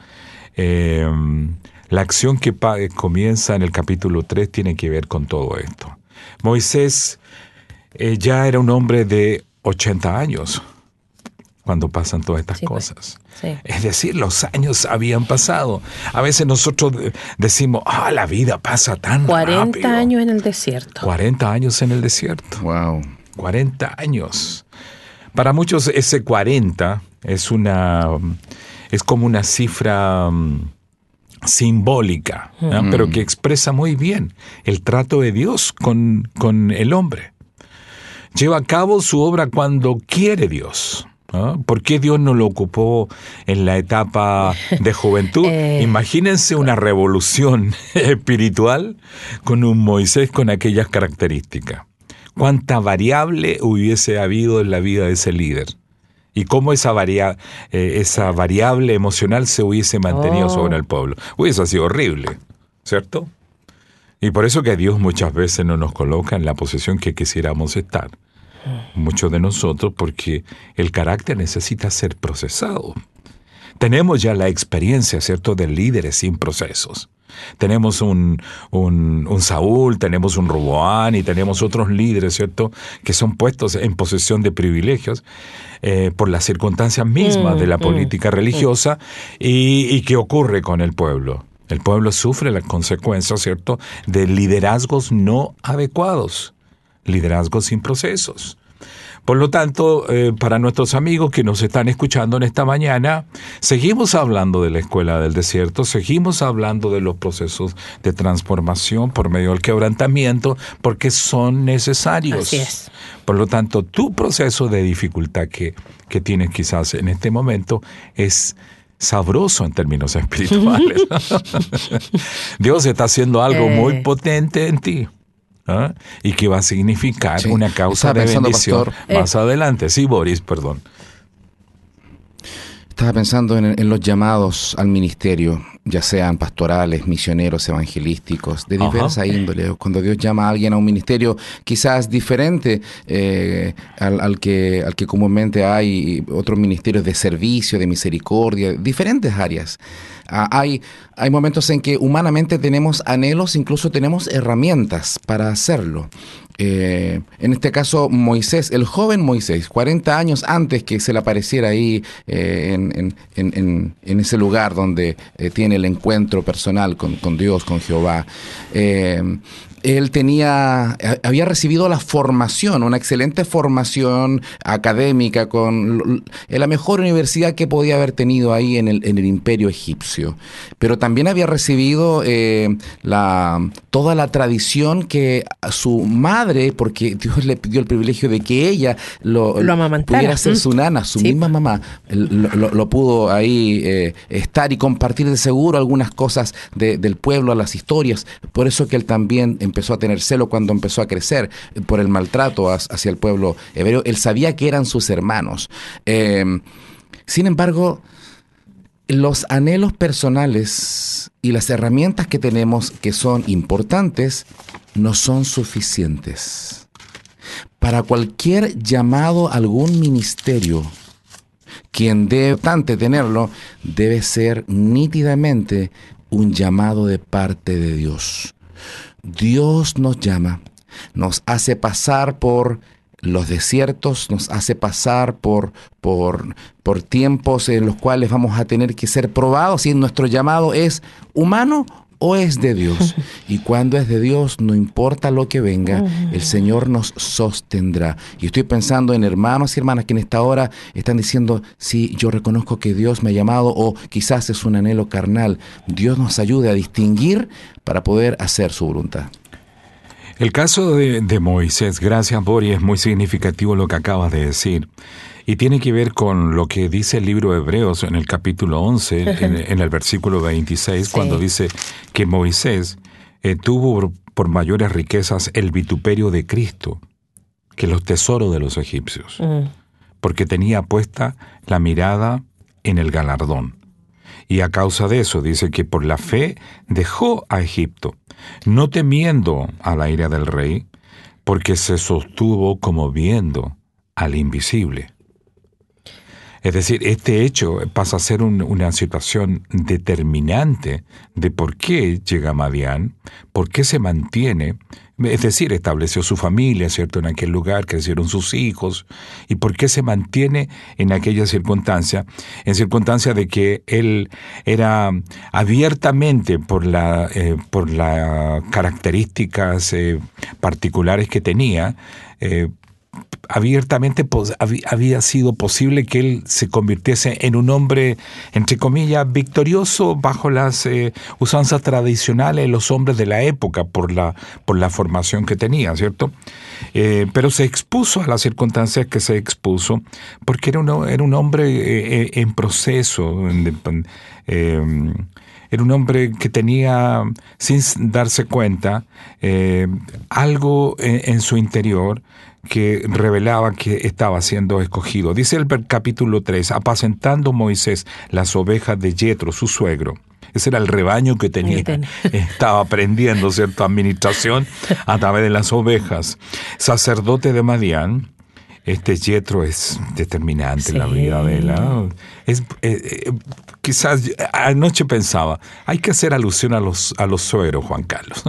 eh, la acción que pa- comienza en el capítulo tres tiene que ver con todo esto. Moisés eh, ya era un hombre de ochenta años cuando pasan todas estas Sí, pues. cosas. Sí. Es decir, los años habían pasado. A veces nosotros decimos, ah, la vida pasa tan cuarenta rápido. años en el desierto. cuarenta años en el desierto. Wow. cuarenta años. Para muchos ese cuarenta es una es como una cifra um, simbólica, ¿no? Mm. Pero que expresa muy bien el trato de Dios con, con el hombre. Lleva a cabo su obra cuando quiere Dios. ¿No? ¿Por qué Dios no lo ocupó en la etapa de juventud? Eh. Imagínense una revolución espiritual con un Moisés con aquellas características. ¿Cuánta variable hubiese habido en la vida de ese líder? Y cómo esa, varia, eh, esa variable emocional se hubiese mantenido Oh. sobre el pueblo. Hubiese sido horrible, ¿cierto? Y por eso que Dios muchas veces no nos coloca en la posición que quisiéramos estar. Muchos de nosotros, porque el carácter necesita ser procesado. Tenemos ya la experiencia, ¿cierto?, de líderes sin procesos. Tenemos un, un, un Saúl, tenemos un Roboán y tenemos otros líderes, ¿cierto?, que son puestos en posesión de privilegios eh, por las circunstancias mismas Mm, de la mm, política religiosa y, y qué ocurre con el pueblo. El pueblo sufre las consecuencias, ¿cierto?, de liderazgos no adecuados, liderazgos sin procesos. Por lo tanto, eh, para nuestros amigos que nos están escuchando en esta mañana, seguimos hablando de la escuela del desierto, seguimos hablando de los procesos de transformación por medio del quebrantamiento, porque son necesarios. Así es. Por lo tanto, tu proceso de dificultad que, que tienes quizás en este momento es sabroso en términos espirituales. Dios está haciendo algo Eh. muy potente en ti. ¿Ah? Y que va a significar Sí. una causa Estaba de pensando, bendición pastor, más adelante. Sí, Boris, perdón. Estaba pensando en, en los llamados al ministerio, ya sean pastorales, misioneros, evangelísticos, de diversa Ajá. índole. Cuando Dios llama a alguien a un ministerio quizás diferente eh, al, al, que, al que comúnmente hay, otros ministerios de servicio, de misericordia, diferentes áreas. Ah, hay, hay momentos en que humanamente tenemos anhelos, incluso tenemos herramientas para hacerlo. Eh, en este caso, Moisés, el joven Moisés, cuarenta años antes que se le apareciera ahí eh, en, en, en, en, en ese lugar donde eh, tiene el encuentro personal con, con Dios, con Jehová, eh, él tenía, había recibido la formación, una excelente formación académica con la mejor universidad que podía haber tenido ahí en el, en el imperio egipcio. Pero también había recibido eh, la, toda la tradición que su madre, porque Dios le pidió el privilegio de que ella lo, Lo amamantara. pudiera ser su nana, su Sí. misma mamá, lo, lo, lo pudo ahí eh, estar y compartir de seguro algunas cosas de, del pueblo, las historias. Por eso que él también empezó a tener celo cuando empezó a crecer por el maltrato hacia el pueblo hebreo. Él sabía que eran sus hermanos. Eh, sin embargo, los anhelos personales y las herramientas que tenemos, que son importantes, no son suficientes. Para cualquier llamado a algún ministerio, quien debe tanto tenerlo, debe ser nítidamente un llamado de parte de Dios. Dios nos llama, nos hace pasar por los desiertos, nos hace pasar por, por, por tiempos en los cuales vamos a tener que ser probados si nuestro llamado es humano o es de Dios. Y cuando es de Dios, no importa lo que venga, el Señor nos sostendrá. Y estoy pensando en hermanos y hermanas que en esta hora están diciendo, sí, yo reconozco que Dios me ha llamado, o quizás es un anhelo carnal. Dios nos ayude a distinguir para poder hacer su voluntad. El caso de, de Moisés, gracias Boris, es muy significativo lo que acabas de decir. Y tiene que ver con lo que dice el libro de Hebreos en el capítulo once, en, en el versículo veintiséis, sí. Cuando dice que Moisés eh, tuvo por mayores riquezas el vituperio de Cristo que los tesoros de los egipcios, mm. porque tenía puesta la mirada en el galardón. Y a causa de eso dice que por la fe dejó a Egipto, no temiendo a la ira del rey, porque se sostuvo como viendo al invisible. Es decir, este hecho pasa a ser un, una situación determinante de por qué llega Madián, por qué se mantiene, es decir, estableció su familia, ¿cierto?, en aquel lugar, crecieron sus hijos, y por qué se mantiene en aquella circunstancia, en circunstancia de que él era abiertamente por la eh, por las características eh, particulares que tenía, eh, abiertamente había sido posible que él se convirtiese en un hombre, entre comillas, victorioso bajo las eh, usanzas tradicionales de los hombres de la época por la, por la formación que tenía, ¿cierto? Eh, pero se expuso a las circunstancias que se expuso porque era, uno, era un hombre eh, en proceso, en, eh, era un hombre que tenía, sin darse cuenta, eh, algo en, en su interior que revelaba que estaba siendo escogido. Dice el capítulo tres, apacentando Moisés las ovejas de Yetro, su suegro. Ese era el rebaño que tenía. Estaba aprendiendo, ¿cierto?, administración a través de las ovejas. Sacerdote de Madián. Este Yetro es determinante, sí, en la vida de él. Es, eh, quizás anoche pensaba, hay que hacer alusión a los a los suegros, Juan Carlos.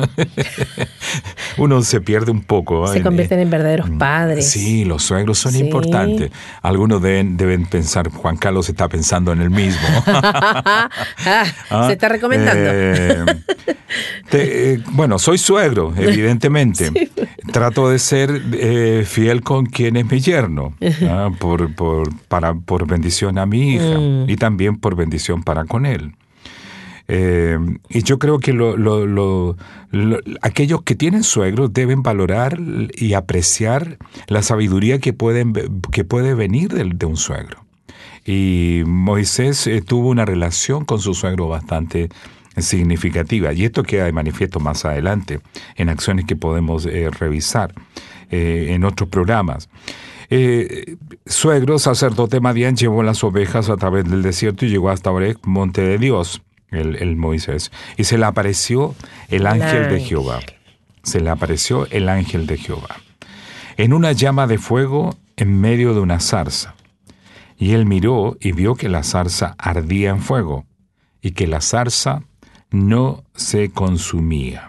Uno se pierde un poco. Se en, convierten en verdaderos padres. Sí, los suegros son sí. importantes. Algunos deben, deben pensar, Juan Carlos está pensando en el mismo. ah, se está recomendando. Eh, te, eh, bueno, soy suegro, evidentemente. Sí. Trato de ser eh, fiel con quien es mi yerno, ¿ah? por, por, para, por bendición a mi hija mm. y también por bendición para con él. Eh, y yo creo que lo, lo, lo, lo, aquellos que tienen suegros deben valorar y apreciar la sabiduría que, pueden, que puede venir de, de un suegro. Y Moisés eh, tuvo una relación con su suegro bastante significativa. Y esto queda de manifiesto más adelante en acciones que podemos eh, revisar eh, en otros programas. Eh, suegro, sacerdote Madián, llevó las ovejas a través del desierto y llegó hasta Oreb, monte de Dios, el, el Moisés. Y se le apareció el ángel de Jehová. Se le apareció el ángel de Jehová en una llama de fuego en medio de una zarza. Y él miró y vio que la zarza ardía en fuego y que la zarza no se consumía.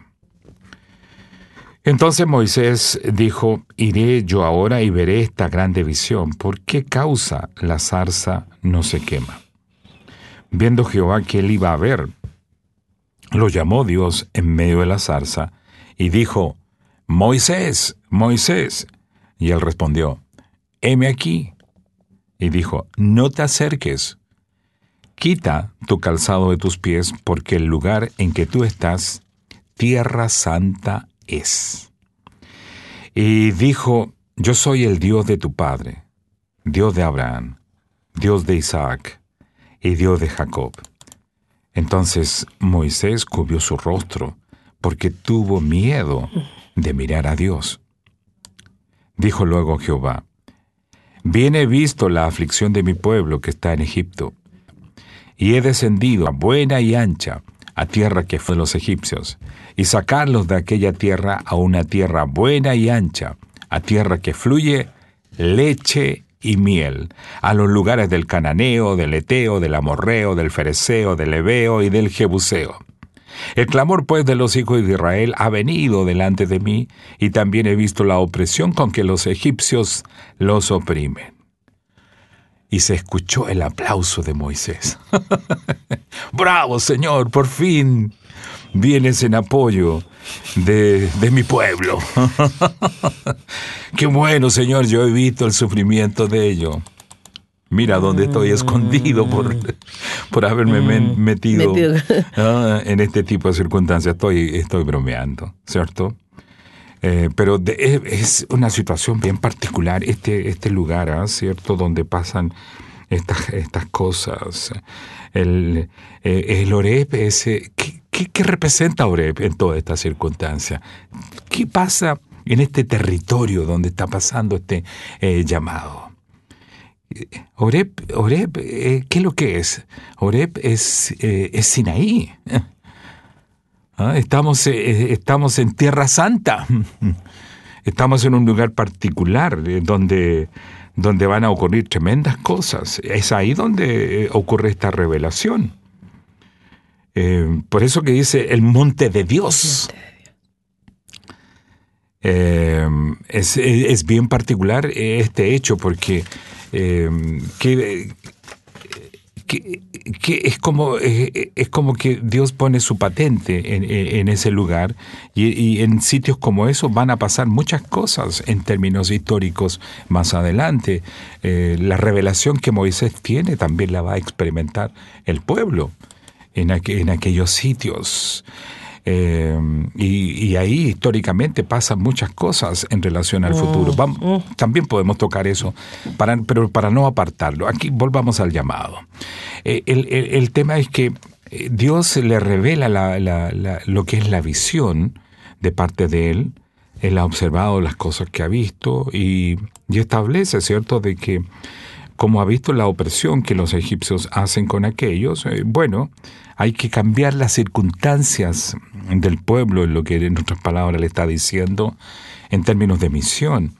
Entonces Moisés dijo, iré yo ahora y veré esta grande visión. ¿Por qué causa la zarza no se quema? Viendo Jehová que él iba a ver, lo llamó Dios en medio de la zarza y dijo, Moisés, Moisés. Y él respondió, heme aquí. Y dijo, no te acerques. Quita tu calzado de tus pies, porque el lugar en que tú estás, tierra santa es. Y dijo, yo soy el Dios de tu padre, Dios de Abraham, Dios de Isaac y Dios de Jacob. Entonces Moisés cubrió su rostro, porque tuvo miedo de mirar a Dios. Dijo luego Jehová, bien he visto la aflicción de mi pueblo que está en Egipto, y he descendido a buena y ancha a tierra que fue de los egipcios, y sacarlos de aquella tierra a una tierra buena y ancha, a tierra que fluye leche y miel, a los lugares del cananeo, del eteo, del amorreo, del fereceo, del heveo y del jebuseo. El clamor pues de los hijos de Israel ha venido delante de mí, y también he visto la opresión con que los egipcios los oprimen. Y se escuchó el aplauso de Moisés. ¡Bravo, Señor! Por fin vienes en apoyo de, de mi pueblo. ¡Qué bueno, Señor! Yo he visto el sufrimiento de ellos. Mira dónde estoy escondido por, por haberme mm, metido, metido. ¿no? en este tipo de circunstancias. Estoy, estoy bromeando, ¿cierto? Eh, pero de, es, es una situación bien particular este, este lugar, ¿eh? ¿Cierto? Donde pasan estas, estas cosas. El, eh, el Oreb, es, ¿qué, qué, ¿qué representa Oreb en toda esta circunstancia? ¿Qué pasa en este territorio donde está pasando este eh, llamado? Oreb, Oreb eh, ¿qué es lo que es? Oreb es, eh, es Sinaí. ¿Ah? Estamos, eh, estamos en Tierra Santa. Estamos en un lugar particular eh, donde, donde van a ocurrir tremendas cosas. Es ahí donde eh, ocurre esta revelación. Eh, por eso que dice el monte de Dios. Eh, es, es bien particular este hecho porque Eh, que, que, que es como es como que Dios pone su patente en, en ese lugar y, y en sitios como esos van a pasar muchas cosas en términos históricos más adelante. Eh, la revelación que Moisés tiene también la va a experimentar el pueblo en, aqu- en aquellos sitios. Eh, y, y ahí históricamente pasan muchas cosas en relación al futuro. Vamos, mm. También podemos tocar eso, para, pero para no apartarlo. Aquí volvamos al llamado. Eh, el, el, el tema es que Dios le revela la, la, la, lo que es la visión de parte de Él. Él ha observado las cosas que ha visto y, y establece, ¿cierto?, de que como ha visto la opresión que los egipcios hacen con aquellos, eh, bueno, hay que cambiar las circunstancias del pueblo, en lo que en otras palabras le está diciendo, en términos de misión.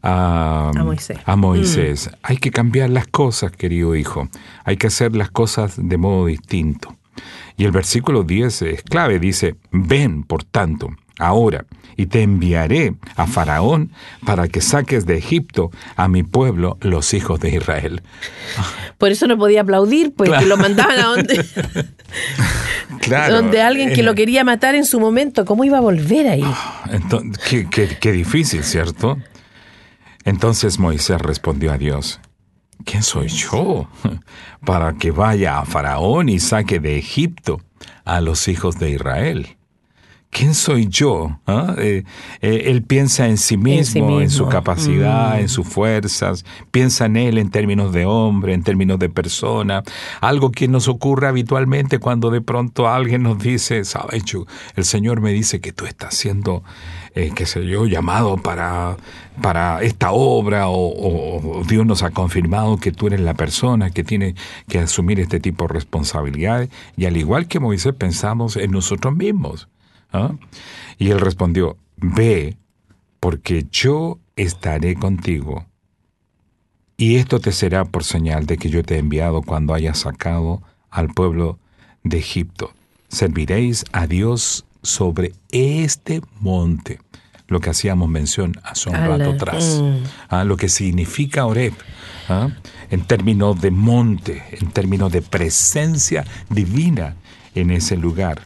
a, a Moisés. A Moisés. Mm. Hay que cambiar las cosas, querido hijo. Hay que hacer las cosas de modo distinto. Y el versículo diez es clave, dice, ven, por tanto, ahora, y te enviaré a Faraón para que saques de Egipto a mi pueblo, los hijos de Israel. Por eso no podía aplaudir, pues claro. Que lo mandaban a donde, claro. donde alguien que lo quería matar en su momento. ¿Cómo iba a volver ahí? Entonces, qué, qué, qué difícil, ¿cierto? Entonces Moisés respondió a Dios, ¿quién soy yo para que vaya a Faraón y saque de Egipto a los hijos de Israel? ¿Quién soy yo? ¿Ah? Eh, eh, él piensa en sí mismo, en, sí mismo. en su capacidad, mm. en sus fuerzas, piensa en él en términos de hombre, en términos de persona, algo que nos ocurre habitualmente cuando de pronto alguien nos dice, sabes, el Señor me dice que tú estás siendo, eh, qué sé yo, llamado para, para esta obra, o, o, o Dios nos ha confirmado que tú eres la persona que tiene que asumir este tipo de responsabilidades, y al igual que Moisés pensamos en nosotros mismos. ¿Ah? Y él respondió, ve, porque yo estaré contigo, y esto te será por señal de que yo te he enviado cuando hayas sacado al pueblo de Egipto. Serviréis a Dios sobre este monte, lo que hacíamos mención hace un rato atrás, mm. ¿Ah? Lo que significa Oreb, ¿Ah? en términos de monte, en términos de presencia divina en ese lugar.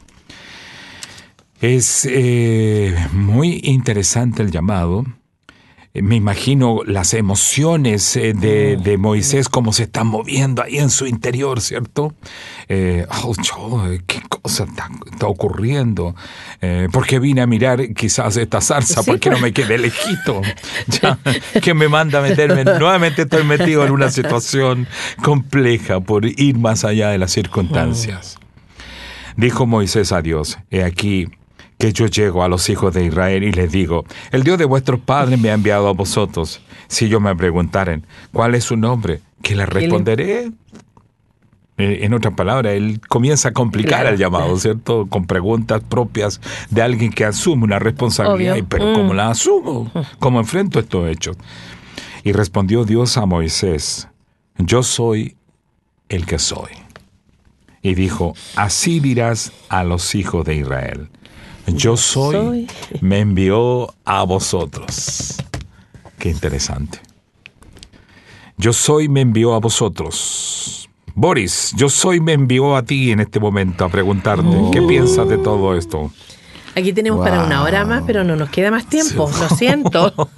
Es eh, muy interesante el llamado. Me imagino las emociones eh, de, de Moisés, cómo se están moviendo ahí en su interior, ¿cierto? Eh, oh, yo, ¿qué cosa está, está ocurriendo? Eh, ¿Por qué vine a mirar quizás esta zarza? ¿Por qué no me quedé lejito? Ya, que me manda a meterme, nuevamente estoy metido en una situación compleja por ir más allá de las circunstancias. Dijo Moisés a Dios, he aquí, que yo llego a los hijos de Israel y les digo, el Dios de vuestros padres me ha enviado a vosotros. Si ellos me preguntaren, ¿cuál es su nombre? ¿Qué les responderé? En otras palabras, él comienza a complicar claro, el llamado, claro. ¿cierto? Con preguntas propias de alguien que asume una responsabilidad. Obvio. Pero mm. ¿cómo la asumo? ¿Cómo enfrento estos hechos? Y respondió Dios a Moisés, yo soy el que soy. Y dijo, así dirás a los hijos de Israel. Yo soy, soy, me envió a vosotros. Qué interesante. Yo soy, me envió a vosotros. Boris, yo soy, me envió a ti en este momento a preguntarte, oh. ¿qué piensas de todo esto? Aquí tenemos wow. para una hora más, pero no nos queda más tiempo, sí. lo siento.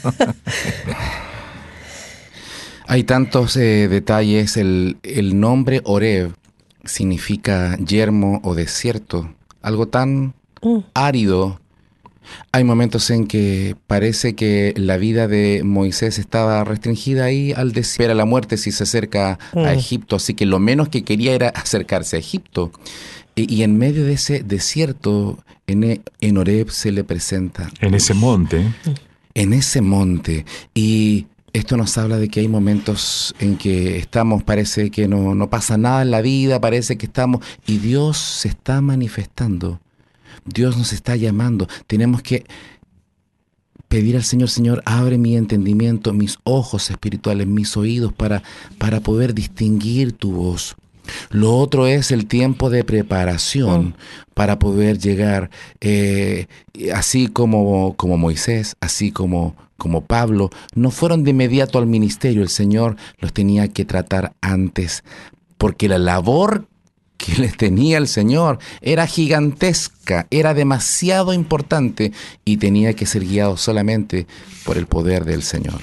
Hay tantos eh, detalles. El, el nombre Oreb significa yermo o desierto, algo tan árido. Hay momentos en que parece que la vida de Moisés estaba restringida ahí al desierto. Espera la muerte si se acerca mm. a Egipto, así que lo menos que quería era acercarse a Egipto. Y, y en medio de ese desierto, en, en Oreb se le presenta. En ese monte. En ese monte. Y esto nos habla de que hay momentos en que estamos, parece que no, no pasa nada en la vida, parece que estamos, y Dios se está manifestando. Dios nos está llamando. Tenemos que pedir al Señor, Señor, abre mi entendimiento, mis ojos espirituales, mis oídos para, para poder distinguir tu voz. Lo otro es el tiempo de preparación mm. para poder llegar, eh, así como, como Moisés, así como, como Pablo, no fueron de inmediato al ministerio. El Señor los tenía que tratar antes, porque la labor que les tenía el Señor era gigantesca, era demasiado importante y tenía que ser guiado solamente por el poder del Señor.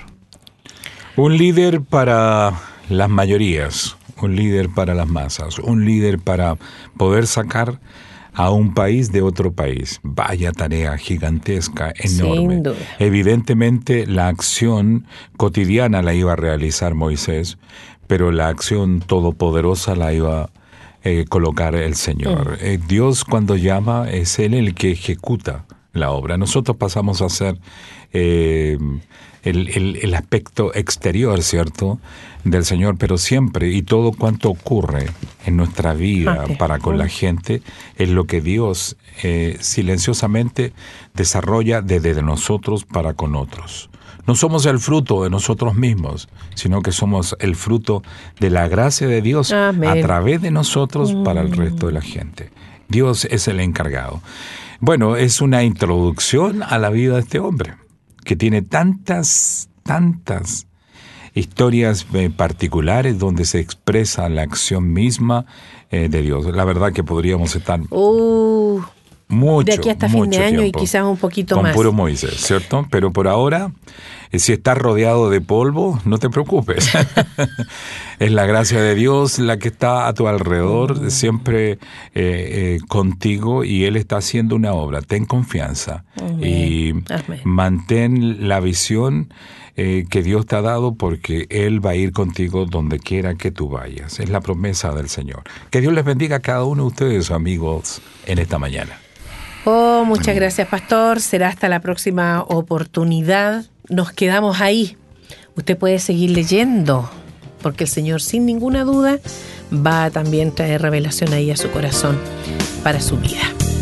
Un líder para las mayorías, un líder para las masas, un líder para poder sacar a un país de otro país. Vaya tarea gigantesca, enorme. Sin duda. Evidentemente la acción cotidiana la iba a realizar Moisés, pero la acción todopoderosa la iba a Eh, colocar el Señor. Mm. Eh, Dios cuando llama es Él el que ejecuta la obra. Nosotros pasamos a ser eh, el, el, el aspecto exterior, ¿cierto?, del Señor, pero siempre y todo cuanto ocurre en nuestra vida okay. para con mm. la gente es lo que Dios eh, silenciosamente desarrolla desde nosotros para con otros. no somos el fruto de nosotros mismos, sino que somos el fruto de la gracia de Dios Amén. A través de nosotros para el resto de la gente. Dios es el encargado. Bueno, es una introducción a la vida de este hombre, que tiene tantas, tantas historias eh, particulares donde se expresa la acción misma eh, de Dios. La verdad que podríamos estar Uh, mucho, de aquí hasta mucho fin de año tiempo y quizás un poquito con más. puro Moisés, ¿cierto? Pero por ahora, eh, si estás rodeado de polvo, no te preocupes. Es la gracia de Dios la que está a tu alrededor, siempre eh, eh, contigo, y Él está haciendo una obra. Ten confianza. Amén. Y Amén. mantén la visión eh, que Dios te ha dado, porque Él va a ir contigo donde quiera que tú vayas. Es la promesa del Señor. Que Dios les bendiga a cada uno de ustedes, amigos, en esta mañana. Oh, muchas gracias, pastor. Será hasta la próxima oportunidad. Nos quedamos ahí. Usted puede seguir leyendo, porque el Señor, sin ninguna duda, va a también traer revelación ahí a su corazón para su vida.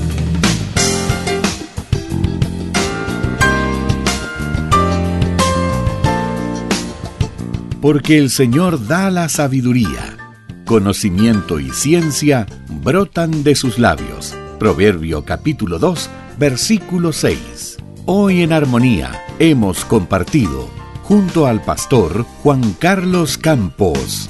Porque el Señor da la sabiduría. Conocimiento y ciencia brotan de sus labios. Proverbio capítulo dos, versículo seis. Hoy en Armonía hemos compartido junto al pastor Juan Carlos Campos.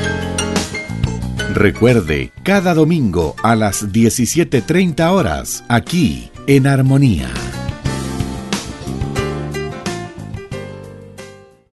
Recuerde, cada domingo a las diecisiete treinta horas, aquí en Armonía.